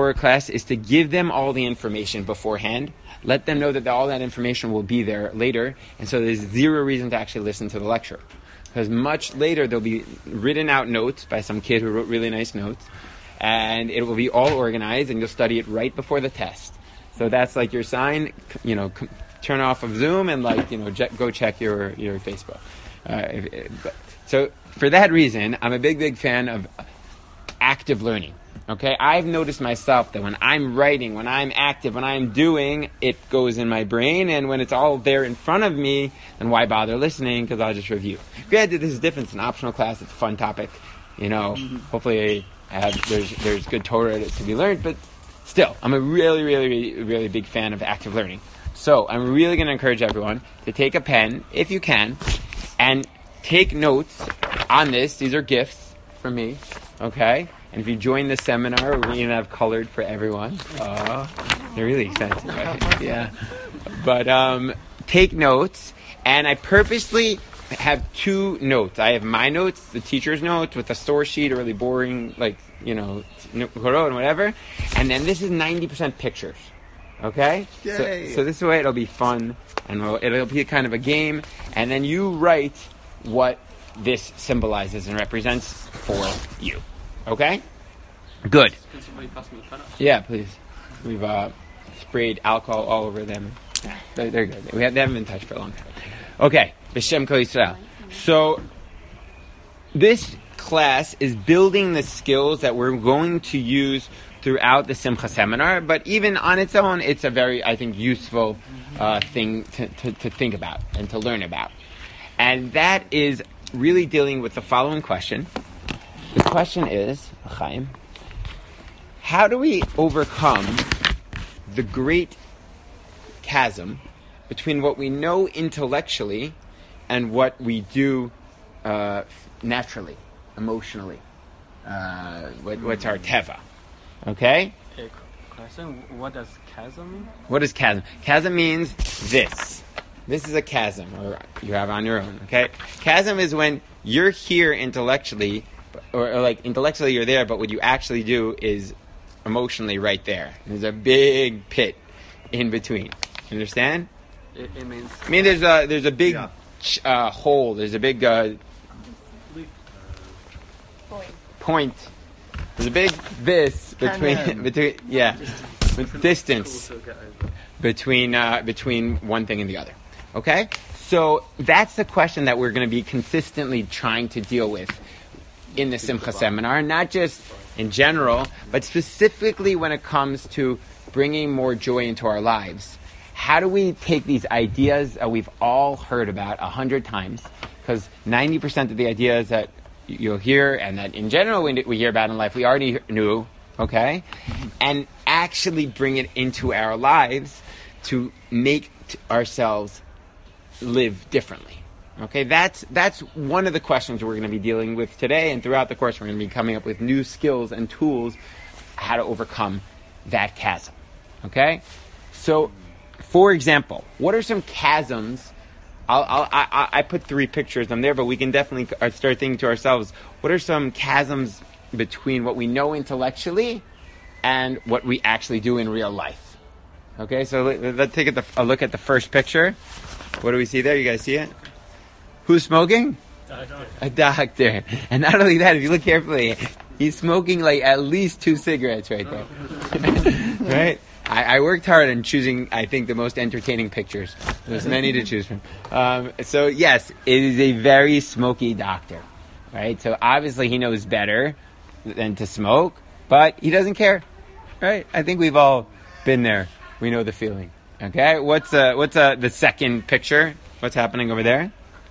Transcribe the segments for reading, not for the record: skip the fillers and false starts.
Torah class is to give them all the information beforehand. Let them know that all that information will be there later, and so there's zero reason to actually listen to the lecture. Because much later there'll be written out notes by some kid who wrote really nice notes, and it will be all organized, and you'll study it right before the test. So that's like your sign, turn off of Zoom and go check your Facebook. So for that reason, I'm a big fan of active learning. Okay, I've noticed myself that when I'm writing, when I'm active, when I'm doing, it goes in my brain, and when it's all there in front of me, then why bother listening? Because I'll just review. Granted, this is different. It's an optional class. It's a fun topic. Hopefully there's good Torah to be learned, but still, I'm a really big fan of active learning. So I'm really going to encourage everyone to take a pen, if you can, and take notes on this. These are gifts from me, okay? And if you join the seminar, we're going to have colored for everyone. They're really expensive, right? Yeah. But take notes, and I purposely have two notes. I have my notes, the teacher's notes, with a source sheet, a really boring, and whatever. And then this is 90% pictures. Okay? So this way it'll be fun, and it'll be kind of a game, and then you write what this symbolizes and represents for you. Okay? Good. Can somebody pass me the pen? Yeah, please. We've sprayed alcohol all over them. Yeah, they're good. They haven't been touched for a long time. Okay. B'Shem Kol Yisrael. So, this class is building the skills that we're going to use throughout the Simcha seminar, but even on its own, it's a very, I think, useful thing to think about and to learn about. And that is really dealing with the following question. The question is, Chaim, how do we overcome the great chasm between what we know intellectually and what we do naturally, emotionally? What's our teva? Okay? Question, what does chasm mean? What does chasm? Chasm means this. This is a chasm, or you have on your own, okay? Chasm is when you're here intellectually, or like intellectually you're there, but what you actually do is emotionally right there. There's a big pit in between. Understand? It means... I mean, there's a big hole. There's a big point. There's a big between distance between one thing and the other. Okay? So that's the question that we're going to be consistently trying to deal with in the Simcha seminar, not just in general, but specifically when it comes to bringing more joy into our lives. How do we take these ideas that we've all heard about 100 times? Because 90% of the ideas that you'll hear and that in general we hear about in life, we already knew, okay? And actually bring it into our lives to make ourselves live differently. Okay, that's one of the questions we're going to be dealing with today, and throughout the course we're going to be coming up with new skills and tools how to overcome that chasm. Okay? So, for example, what are some chasms? I put 3 pictures on there, but we can definitely start thinking to ourselves, what are some chasms between what we know intellectually and what we actually do in real life? Okay, so let's take a look at the first picture. What do we see there? You guys see it? Who's smoking? A doctor. And not only that, if you look carefully, he's smoking like at least 2 cigarettes right there. Right? I worked hard on choosing, I think, the most entertaining pictures. There's many to choose from. So yes, it is a very smoky doctor. Right? So obviously he knows better than to smoke, but he doesn't care. Right? I think we've all been there. We know the feeling. Okay? What's the second picture? What's happening over there?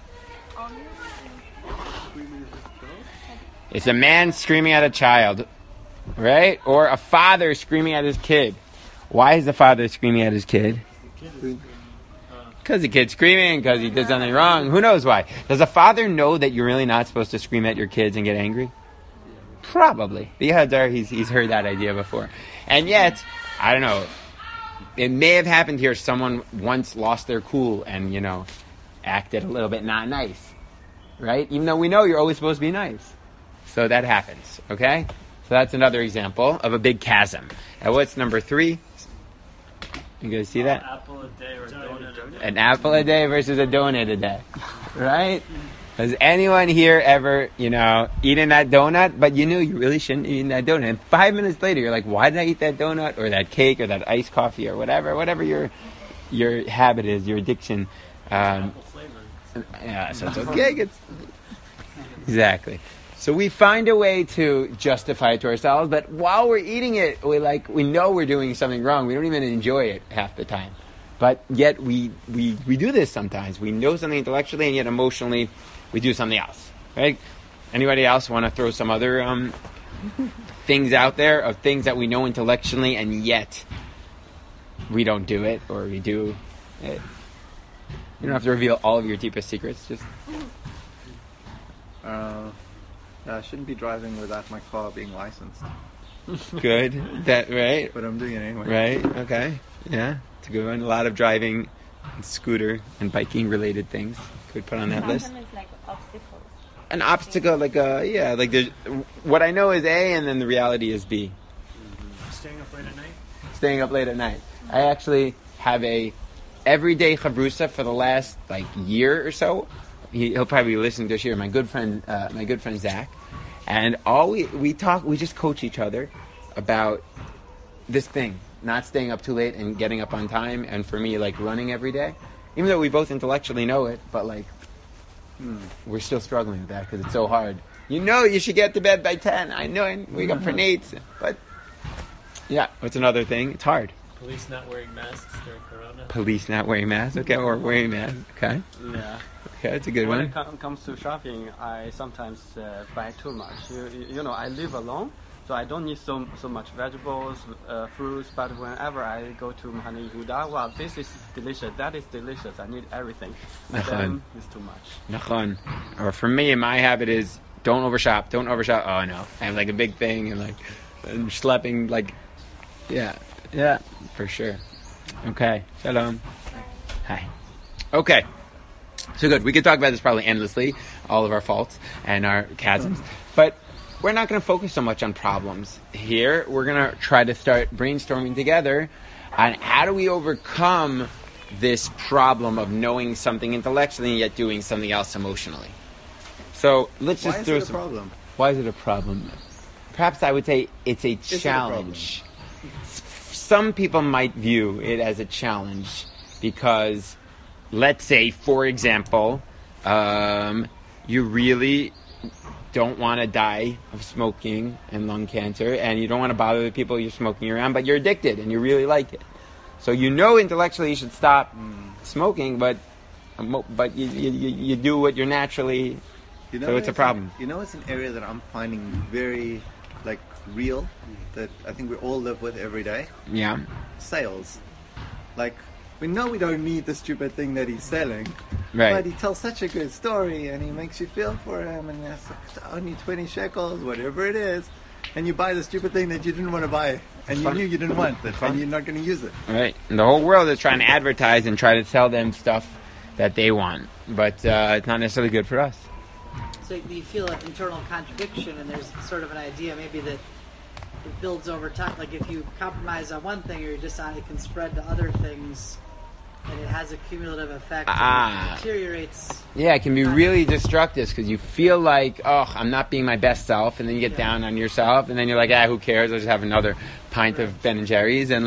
It's a man screaming at a child, right? Or a father screaming at his kid. Why is the father screaming at his kid? Because the kid's screaming, because he did something wrong. Who knows why? Does a father know that you're really not supposed to scream at your kids and get angry? Probably. The odds are he's heard that idea before. And yet, I don't know, it may have happened here. Someone once lost their cool and, acted a little bit not nice. Right? Even though we know you're always supposed to be nice. So that happens, okay? that's another example of a big chasm. And what's number 3? You guys see that? Apple a day or donut a day. An apple a day versus a donut a day, right? Has anyone here ever, eaten that donut, but you knew you really shouldn't eat that donut? And 5 minutes later, you're like, why did I eat that donut or that cake or that iced coffee or whatever your habit is, your addiction. Apple flavor. Yeah, so it's okay. Exactly. So we find a way to justify it to ourselves, but while we're eating it, we know we're doing something wrong. We don't even enjoy it half the time. But yet we do this sometimes. We know something intellectually, and yet emotionally we do something else. Right? Anybody else want to throw some other things out there of things that we know intellectually, and yet we don't do it, or we do it? You don't have to reveal all of your deepest secrets. Just I shouldn't be driving without my car being licensed. good. That right? But I'm doing it anyway. Right. Okay. Yeah. It's a good one. A lot of driving, and scooter, and biking related things could put on that list. Sometimes it's like obstacles. An obstacle, like there's what I know is A, and then the reality is B. Staying up late at night? Staying up late at night. I actually have a everyday chavrusa for the last year or so. He'll probably listen to this year. My good friend Zach, and all we talk, we just coach each other about this thing, not staying up too late and getting up on time. And for me, running every day, even though we both intellectually know it, but we're still struggling with that because it's so hard. You should get to bed by 10. I know, and wake up for Nate's, but yeah, what's another thing? It's hard. Police not wearing masks during Corona. Police not wearing masks, okay, or wearing masks, okay. Yeah. Okay, that's a good When one. it comes to shopping, I sometimes buy too much. I live alone, so I don't need so much vegetables, fruits. But whenever I go to Mahane Yehuda, wow, this is delicious. That is delicious. I need everything. But then it's too much. Nachon. Or for me, my habit is don't overshop. Don't overshop. Oh no, I have a big thing and schlepping yeah, for sure. Okay, shalom. Hi. Okay. So good. We could talk about this probably endlessly, all of our faults and our chasms. But we're not going to focus so much on problems here. We're going to try to start brainstorming together on how do we overcome this problem of knowing something intellectually and yet doing something else emotionally. So let's just Why throw is it a some... problem? Why is it a problem? Perhaps I would say it's a challenge. Some people might view it as a challenge because, let's say, for example, you really don't want to die of smoking and lung cancer, and you don't want to bother the people you're smoking around, but you're addicted and you really like it. So intellectually you should stop smoking, but you do what you're naturally... So it's a problem. It's an area that I'm finding very real, that I think we all live with every day. Yeah. Sales. We know we don't need the stupid thing that he's selling, Right. but he tells such a good story and he makes you feel for him, and it's only 20 shekels, whatever it is, and you buy the stupid thing that you didn't want to buy and you knew you didn't want it and you're not going to use it. Right. And the whole world is trying to advertise and try to sell them stuff that they want, but it's not necessarily good for us. So you feel an internal contradiction, and there's sort of an idea maybe that it builds over time. If you compromise on one thing, or you decide it can spread to other things, and it has a cumulative effect, and it deteriorates. Yeah, it can be really destructive because you feel like, I'm not being my best self, and then you get down on yourself, and then you're like, who cares? I'll just have another pint of Ben and Jerry's, and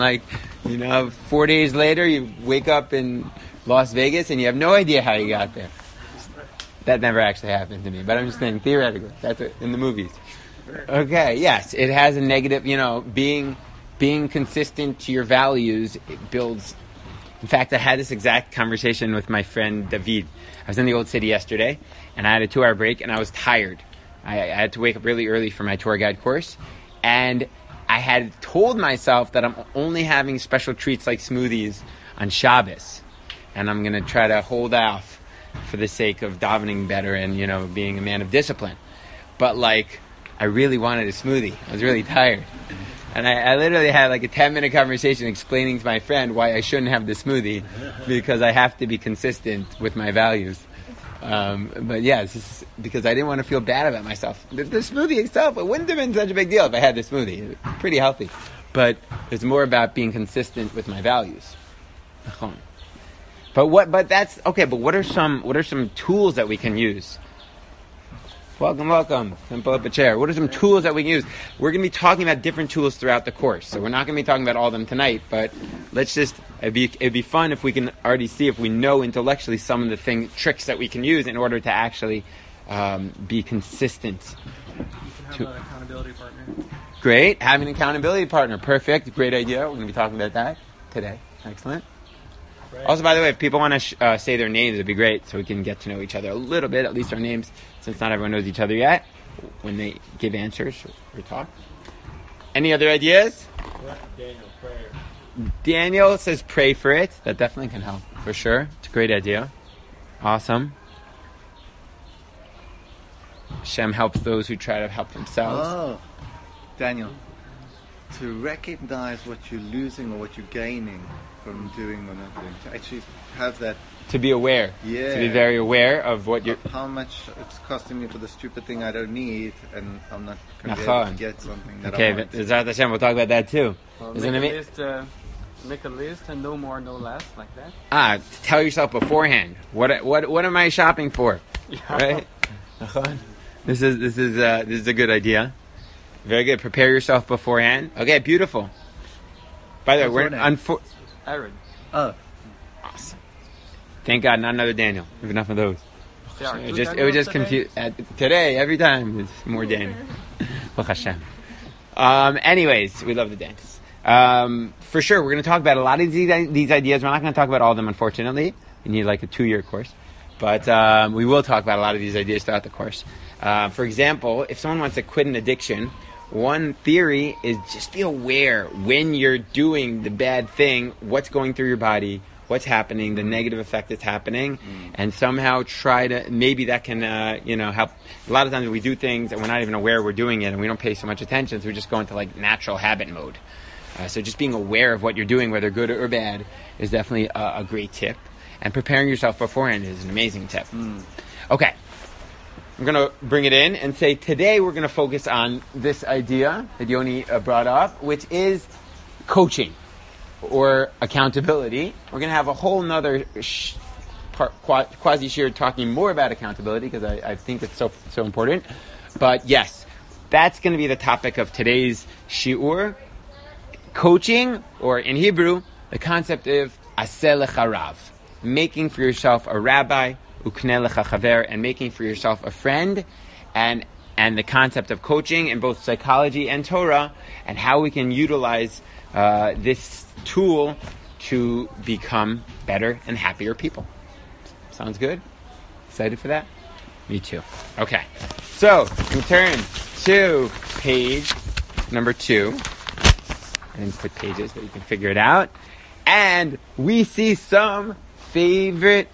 4 days later, you wake up in Las Vegas, and you have no idea how you got there. That never actually happened to me, but I'm just saying theoretically. That's it, in the movies. Okay, yes, it has a negative. Being consistent to your values, it builds. In fact, I had this exact conversation with my friend David. I was in the Old City yesterday, and I had a 2-hour break, and I was tired. I had to wake up really early for my tour guide course, and I had told myself that I'm only having special treats like smoothies on Shabbos, and I'm going to try to hold off for the sake of davening better and, being a man of discipline. But, I really wanted a smoothie. I was really tired. And I literally had a 10-minute conversation explaining to my friend why I shouldn't have the smoothie because I have to be consistent with my values. But yeah, it's just because I didn't want to feel bad about myself. The smoothie itself, it wouldn't have been such a big deal if I had the smoothie. It's pretty healthy. But it's more about being consistent with my values. But that's okay. But what are some tools that we can use? Welcome. Come pull up a chair. What are some tools that we can use? We're going to be talking about different tools throughout the course, so we're not going to be talking about all of them tonight. But it'd be fun if we can already see if we know intellectually some of the tricks that we can use in order to actually be consistent. You can have an accountability partner. Great, having an accountability partner. Perfect, great idea. We're going to be talking about that today. Excellent. Right. Also, by the way, if people want to say their names, it'd be great so we can get to know each other a little bit, at least our names, since not everyone knows each other yet, when they give answers or talk. Any other ideas? Daniel, prayer. Daniel says pray for it. That definitely can help, for sure. It's a great idea. Awesome. Hashem helps those who try to help themselves. Oh, Daniel, to recognize what you're losing or what you're gaining from doing or not doing, to actually have that. To be aware. Yeah. To be very aware of what you're. How much it's costing me for the stupid thing I don't need, and I'm not going to be able to get something that I want. Okay, Zat Hashem, we'll talk about that too. Make a list and no more, no less, like that. Tell yourself beforehand. What am I shopping for? Yeah. Right? This is a good idea. Very good. Prepare yourself beforehand. Okay, beautiful. By the way, we're Aaron. Oh. Awesome. Thank God, not another Daniel. We have enough of those. It was just confused. Today, every time, it's more Daniel. Hashem. Anyways, we love the Daniels. For sure, we're going to talk about a lot of these ideas. We're not going to talk about all of them, unfortunately. We need like a 2-year course. But we will talk about a lot of these ideas throughout the course. For example, if someone wants to quit an addiction, one theory is just be aware when you're doing the bad thing, what's going through your body, what's happening, the negative effect that's happening, and somehow try to, maybe that can, help. A lot of times we do things and we're not even aware we're doing it and we don't pay so much attention, so we just go into like natural habit mode. So just being aware of what you're doing, whether good or bad, is definitely a great tip. And preparing yourself beforehand is an amazing tip. Okay. I'm going to bring it in and say today we're going to focus on this idea that Yoni brought up, which is coaching or accountability. We're going to have a whole nother quasi-shir talking more about accountability because I think it's so important. But yes, that's going to be the topic of today's shiur. Coaching, or in Hebrew, the concept of aseh lecha rav, making for yourself a rabbi, ukneh lecha chaver, and making for yourself a friend, and the concept of coaching in both psychology and Torah, and how we can utilize this tool to become better and happier people. Sounds good? Excited for that? Me too. Okay. So, we turn to page number 2. I didn't put pages, but you can figure it out. And we see some favorite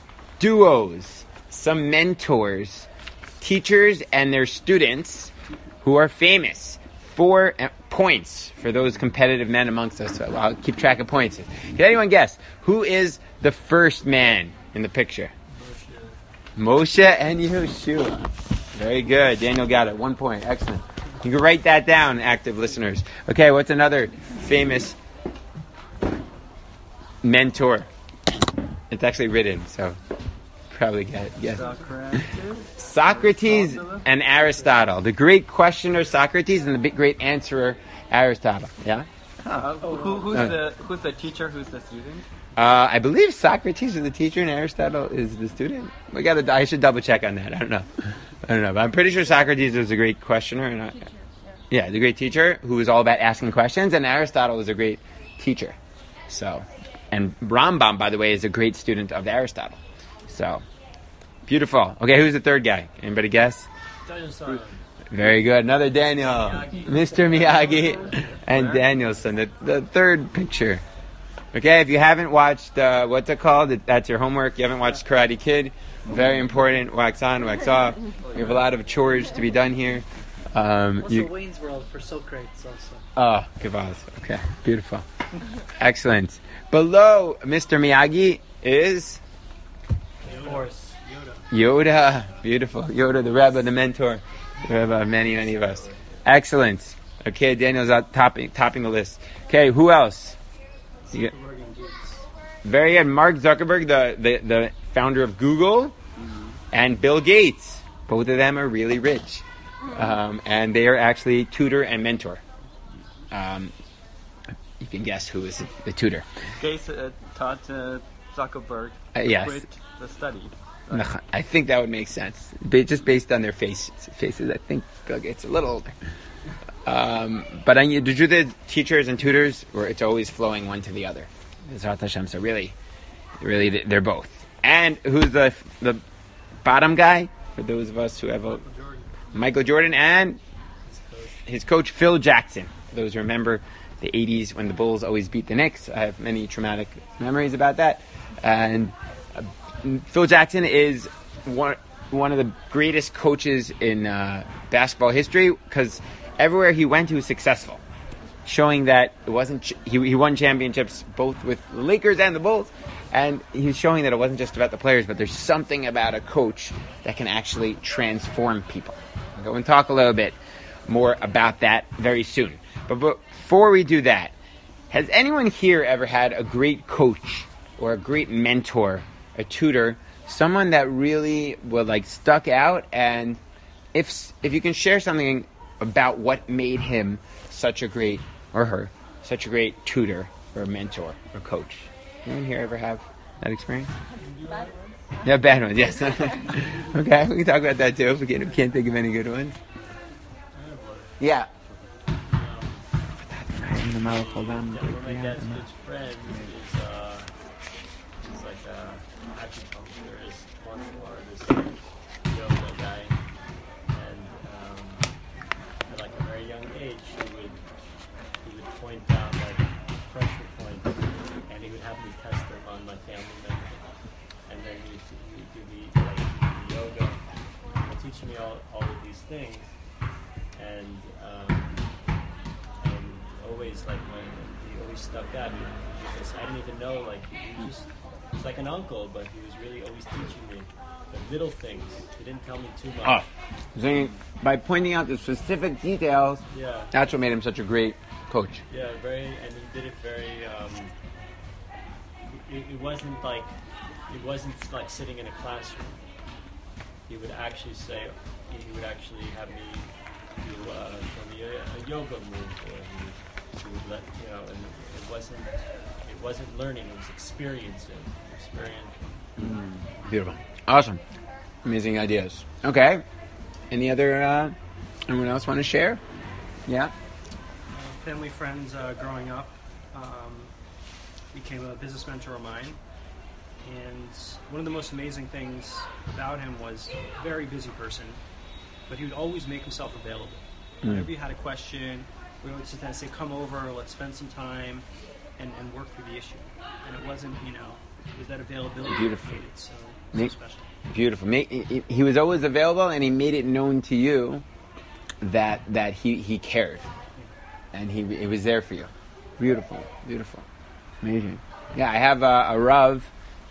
duos, some mentors, teachers and their students who are famous. 4 points for those competitive men amongst us. So I'll keep track of points. Can anyone guess who is the first man in the picture? Moshe and Yehoshua. Very good. Daniel got it. 1 point. Excellent. You can write that down, active listeners. Okay, what's another famous mentor? It's actually written, so probably get it. Socrates and Aristotle. The great questioner Socrates and the great answerer Aristotle. Yeah? Who's the teacher? Who's the student? I believe Socrates is the teacher and Aristotle is the student. I should double check on that. I don't know, but I'm pretty sure Socrates is a great questioner, and the great teacher who is all about asking questions, and Aristotle is a great teacher. So, and Rambam, by the way, is a great student of Aristotle. So, beautiful. Okay, who's the third guy? Anybody guess? Danielson. Very good. Another Daniel, Mr. Miyagi, and Danielson. The third picture. Okay, if you haven't watched, what's it called? That's your homework. You haven't watched Karate Kid. Very important. Wax on, wax off. We have a lot of chores to be done here. Also Wayne's World for Socrates also. Oh, Kavaz. Okay, beautiful. Excellent. Below Mr. Miyagi is... Yoda, beautiful. Yoda, the Rebbe, the mentor, the Rebbe of many, many of us. Excellent. Okay, Daniel's out topping the list. Okay, who else? Very good. Mark Zuckerberg, the founder of Google, and Bill Gates. Both of them are really rich. And they are actually tutor and mentor. You can guess who is the tutor. Gates taught Zuckerberg Yes. quit the study. I think that would make sense. Just based on their faces, I think Bill Gates is a little older. But the truth is, teachers and tutors, it's always flowing one to the other. Zrat Hashem. So really, they're both. And who's the bottom guy? For those of us who have Michael Jordan and his coach Phil Jackson. For those who remember the 80s when the Bulls always beat the Knicks. I have many traumatic memories about that. And Phil Jackson is one of the greatest coaches in basketball history because everywhere he went, he was successful, showing that it wasn't. He won championships both with the Lakers and the Bulls, and he was showing that it wasn't just about the players, but there's something about a coach that can actually transform people. I'll go and talk a little bit more about that very soon. But before we do that, has anyone here ever had a great coach or a great mentor, a tutor, someone that really stuck out? And if you can share something about what made him such a great, or her, such a great tutor or mentor or coach. Anyone here ever have that experience? Yeah, bad ones, yes. Okay, we can talk about that too if we can't think of any good ones. Yeah. One of my dad's good friends is like a acupuncturist, martial artist, yoga guy, and at like a very young age, he would point out like pressure points, and he would have me test them on my family member, and then he would give me like yoga, and teach me all of these things, and always he always stuck out because I didn't even know he was like an uncle, but he was really always teaching me the little things. He didn't tell me too much. So by pointing out the specific details, that's what made him such a great coach. Yeah, and he did it very. It wasn't like sitting in a classroom. He would actually have me do show me a yoga move, or he would let and it wasn't learning, it was experiencing. Beautiful, awesome, amazing ideas. Okay, any other? Anyone else want to share? Yeah. Family friends growing up became a business mentor of mine, and one of the most amazing things about him was a very busy person, but he would always make himself available. Whenever you had a question, we would sit down and say, come over, let's spend some time and work through the issue. And it wasn't, it was that availability that made it so special. Beautiful. He was always available, and he made it known to you that he cared, and he was there for you. Beautiful, amazing. Yeah, I have a Rav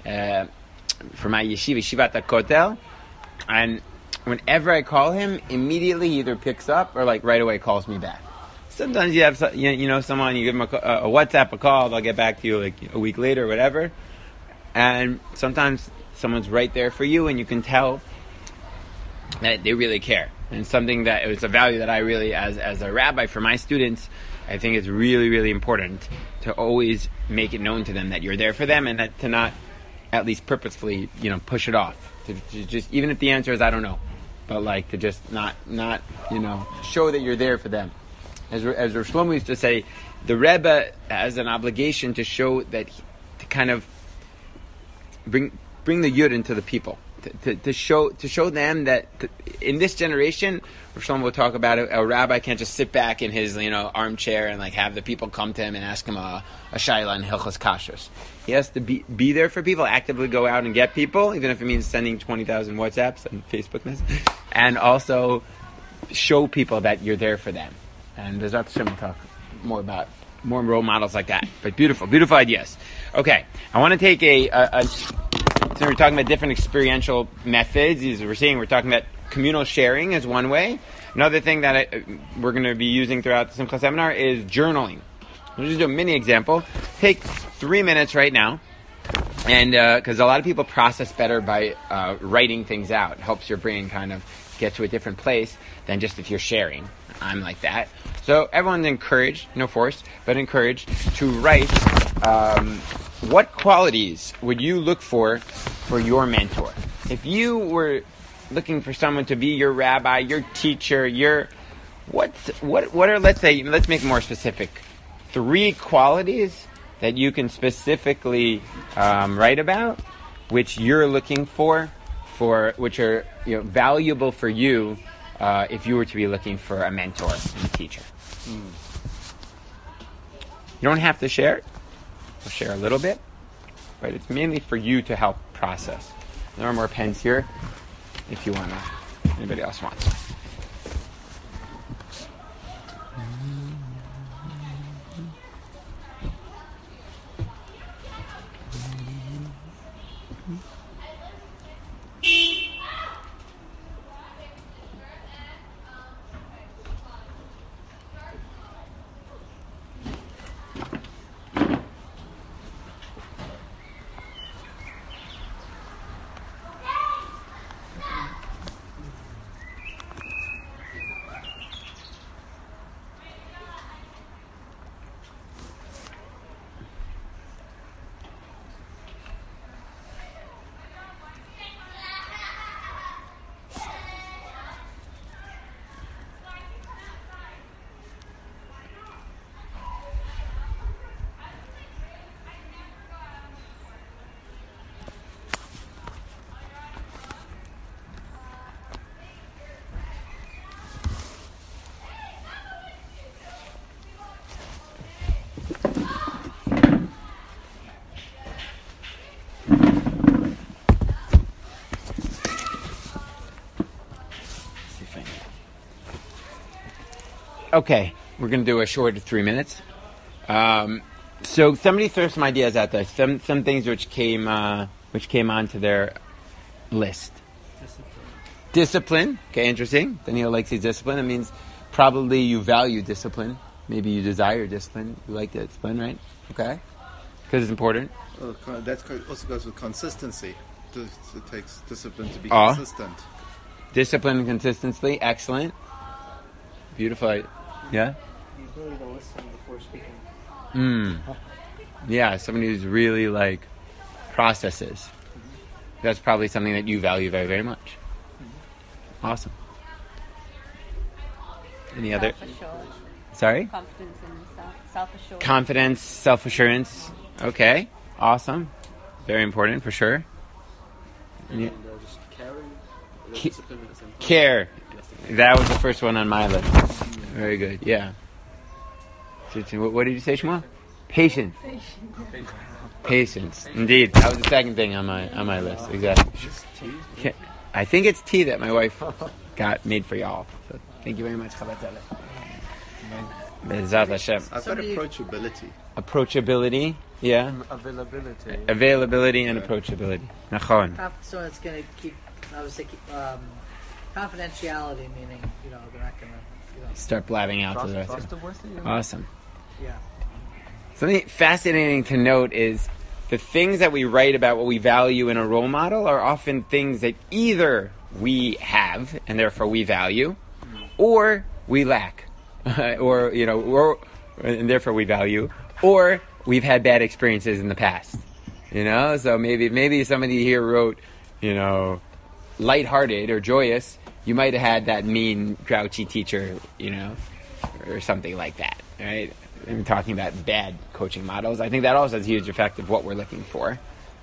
for my yeshiva, Yeshivat HaKotel, and whenever I call him, immediately he either picks up or right away calls me back. Sometimes you have someone, you give them a WhatsApp, a call, they'll get back to you a week later or whatever. And sometimes someone's right there for you, and you can tell that they really care. And something that it was a value that I really, as a rabbi for my students, I think it's really, really important to always make it known to them that you're there for them, and that to not, at least purposefully, push it off. To just, even if the answer is I don't know, but to just not show that you're there for them. As Rosh Shlomo used to say, the Rebbe has an obligation to show that, to kind of bring the Yud into the people, to show them that in this generation, Rosh Shlomo will talk about it, a rabbi can't just sit back in his armchair and have the people come to him and ask him a shayla and Hilchos Kashrus. He has to be there for people, actively go out and get people, even if it means sending 20,000 WhatsApps and Facebook messages, and also show people that you're there for them. And Bezrat Hashem will talk more about more role models like that. But beautiful, beautiful ideas. Okay, I want to take a we're talking about different experiential methods. As we're seeing, we're talking about communal sharing as one way. Another thing that we're going to be using throughout the Simcha seminar is journaling. We'll just do a mini example. Take 3 minutes right now, and because a lot of people process better by writing things out. It helps your brain kind of get to a different place than just if you're sharing. I'm like that. So everyone's encouraged, no force, but encouraged to write what qualities would you look for your mentor. If you were looking for someone to be your rabbi, your teacher, what are, let's make it more specific, 3 qualities that you can specifically write about, which you're looking for which are valuable for you if you were to be looking for a mentor and a teacher. You don't have to share it. We'll share a little bit, but it's mainly for you to help process. There are more pens here if you want to. Anybody else wants? Okay, we're going to do a short of 3 minutes. So somebody threw some ideas out there, some things which came onto their list. Discipline. Okay, interesting. Daniel likes his discipline. That means probably you value discipline. Maybe you desire discipline. You like discipline, right? Okay, because it's important. That also goes with consistency. It takes discipline to be consistent. Discipline and consistency. Excellent. Beautiful. Yeah? The ability to listen before speaking. Yeah, somebody who's really processes. That's probably something that you value very, very much. Awesome. Any other? Self-assurance. Sorry? Confidence in yourself. Self-assurance. Confidence, self-assurance. Okay, awesome. Very important for sure. And just caring, discipline at the same time. Care. That was the first one on my list. Very good. Yeah. What did you say, Shmuel? Patience. Patience. Indeed, that was the second thing on my list. Exactly. I think it's tea that my wife got made for y'all. So thank you very much. Bezat Hashem. I've got approachability. Approachability. Yeah. Availability and approachability. Nachon. So it's going to keep, obviously, confidentiality, meaning, they're not going to, Start blabbing out to the rest of them. Awesome. Yeah. Something fascinating to note is the things that we write about what we value in a role model are often things that either we have and therefore we value, or we lack, or and therefore we value, or we've had bad experiences in the past. So maybe somebody here wrote, lighthearted or joyous. You might have had that mean, grouchy teacher, or something like that, right? I'm talking about bad coaching models. I think that also has a huge effect of what we're looking for.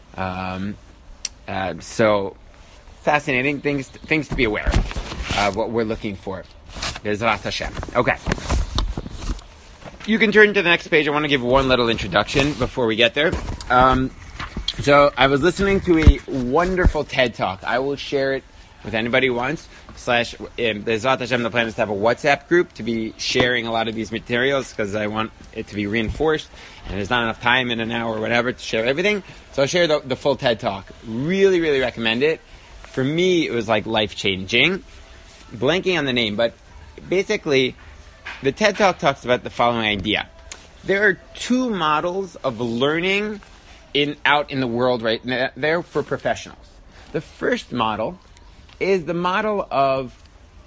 So, fascinating things to be aware of what we're looking for. Bezrat Hashem. Okay. You can turn to the next page. I want to give one little introduction before we get there. So, I was listening to a wonderful TED Talk. I will share it with anybody who wants. Bezrat Hashem, the plan is to have a WhatsApp group to be sharing a lot of these materials because I want it to be reinforced, and there's not enough time in an hour or whatever to share everything. So I'll share the full TED Talk. Really, really recommend it. For me, it was like life-changing. Blanking on the name, but basically, the TED Talk talks about the following idea. There are two models of learning out in the world right now. They're for professionals. The first model is the model of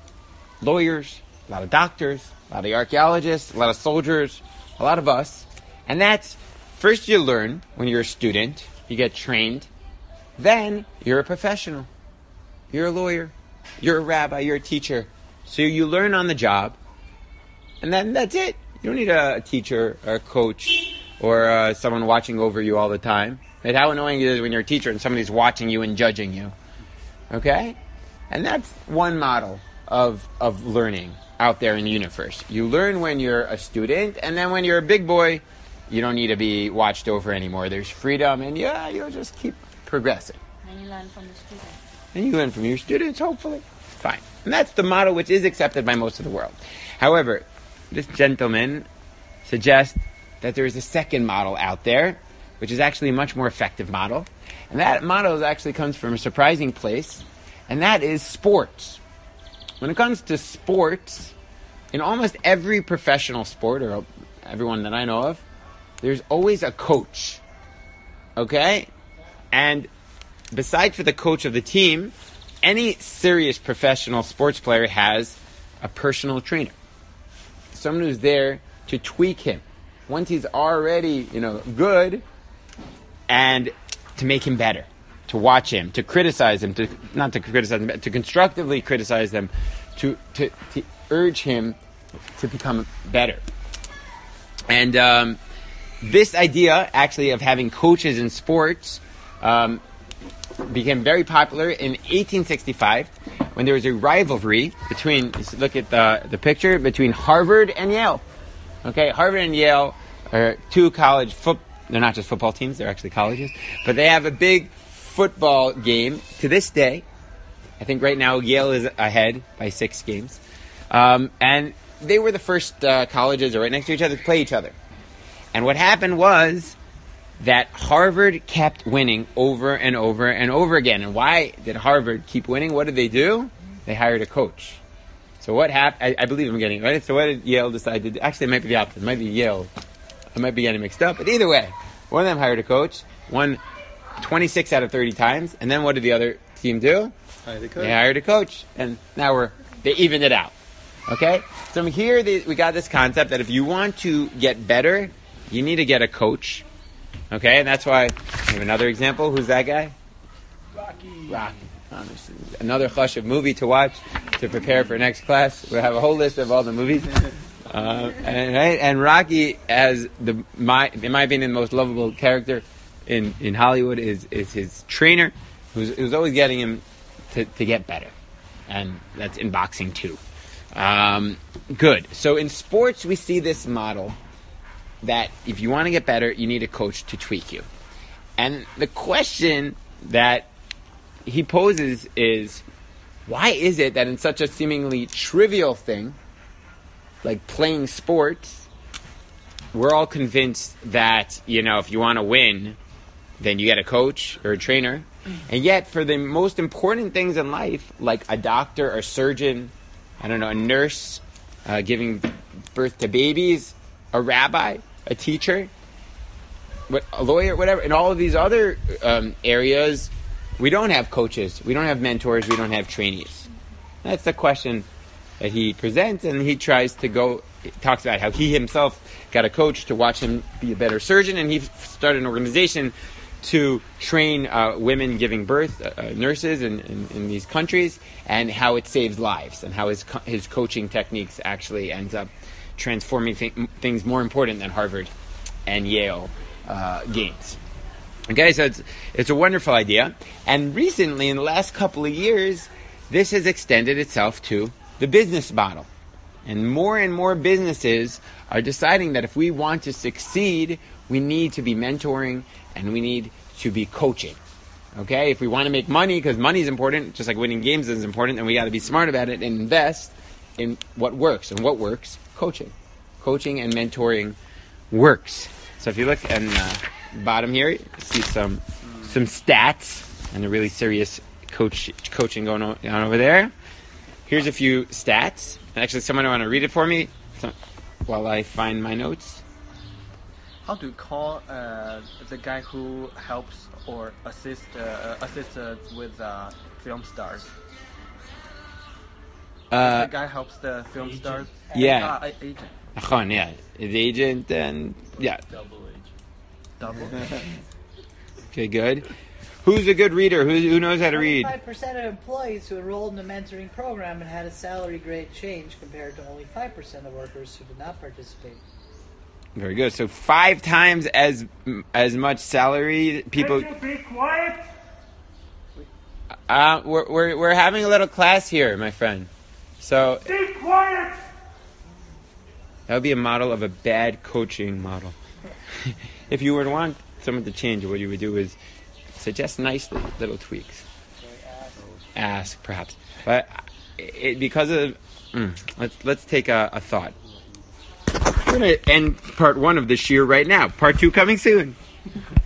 lawyers, a lot of doctors, a lot of archaeologists, a lot of soldiers, a lot of us. And that's, first you learn when you're a student, you get trained, then you're a professional. You're a lawyer, you're a rabbi, you're a teacher. So you learn on the job, and then that's it. You don't need a teacher or a coach or someone watching over you all the time. Right? How annoying it is when you're a teacher and somebody's watching you and judging you. Okay? And that's one model of learning out there in the universe. You learn when you're a student, and then when you're a big boy, you don't need to be watched over anymore. There's freedom, and you'll just keep progressing. And you learn from the students. And you learn from your students, hopefully. Fine. And that's the model which is accepted by most of the world. However, this gentleman suggests that there is a second model out there, which is actually a much more effective model. And that model actually comes from a surprising place, and that is sports. When it comes to sports, in almost every professional sport, or everyone that I know of, there's always a coach. Okay? And besides for the coach of the team, any serious professional sports player has a personal trainer. Someone who's there to tweak him. Once he's already, good, and to make him better. To watch him, to criticize him, not to criticize him, but to constructively criticize him, to urge him to become better. And this idea, actually, of having coaches in sports became very popular in 1865 when there was a rivalry between, look at the picture, between Harvard and Yale. Okay, Harvard and Yale are two college they're not just football teams, they're actually colleges, but they have a big football game to this day. I think right now Yale is ahead by 6 games. And they were the first colleges right next to each other to play each other. And what happened was that Harvard kept winning over and over and over again. And why did Harvard keep winning? What did they do? They hired a coach. So what happened? I believe I'm getting it right. So what did Yale decide to do? Actually, it might be the opposite. It might be Yale. I might be getting mixed up. But either way, one of them hired a coach, won 26 out of 30 times. And then what did the other team do? They hired a coach. And now they evened it out. Okay? So here we got this concept that if you want to get better, you need to get a coach. Okay? And that's why I have another example. Who's that guy? Rocky. This is another chashuv movie to watch to prepare for next class. We'll have a whole list of all the movies. And Rocky has in my opinion, the most lovable character in Hollywood is his trainer, who's always getting him to get better. And that's in boxing too. Good. So in sports, we see this model that if you want to get better, you need a coach to tweak you. And the question that he poses is, why is it that in such a seemingly trivial thing, like playing sports, we're all convinced that, if you want to win, then you get a coach or a trainer. And yet, for the most important things in life, like a doctor, a surgeon, a nurse, giving birth to babies, a rabbi, a teacher, a lawyer, whatever, in all of these other areas, we don't have coaches, we don't have mentors, we don't have trainees. That's the question that he presents, and he talks about how he himself got a coach to watch him be a better surgeon, and he started an organization to train women giving birth, nurses in these countries, and how it saves lives, and how his coaching techniques actually ends up transforming things more important than Harvard and Yale games. Okay, so it's a wonderful idea. And recently, in the last couple of years, this has extended itself to the business model. And more businesses are deciding that if we want to succeed, we need to be mentoring and we need to be coaching. Okay, if we want to make money, because money is important, just like winning games is important, and we got to be smart about it and invest in what works. And what works? Coaching and mentoring works. So if you look at the bottom here, you see some stats and a really serious coaching going on over there. Here's a few stats. Actually, someone want to read it for me while I find my notes. How do you call the guy who helps or assists with film stars? The guy helps the film stars. Yeah. Agent. Yeah, the agent and yeah. Double. Okay, good. Who's a good reader? Who knows how to read? 5% of employees who enrolled in the mentoring program and had a salary grade change compared to only 5% of workers who did not participate. Very good. So 5 times as much salary people. Can you be quiet? We're having a little class here, my friend. So Be quiet! that would be a model of a bad coaching model. If you were to want someone to change, what you would do is suggest nice little tweaks. Ask, perhaps. But because of... let's take a thought. We're going to end part 1 of this year right now. Part 2 coming soon.